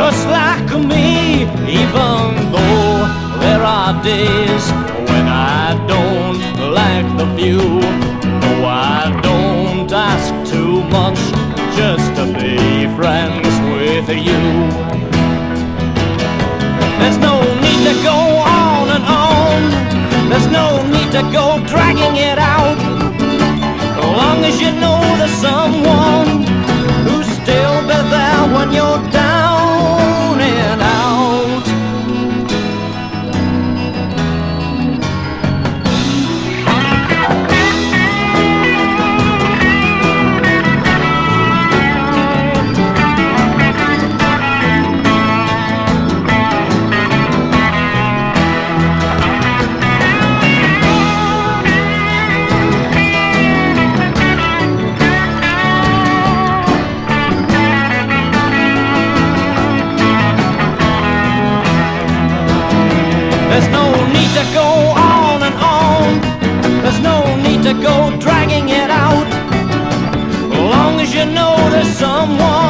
just like me, even though there are days when I don't like the view. No, I don't ask too much just to be friends with you. There's no need to go on and on. There's no need to go dragging it out. As long as you know there's someone who's still be there when you're down and out. There's no need to go on and on. There's no need to go dragging it out. As long as you know there's someone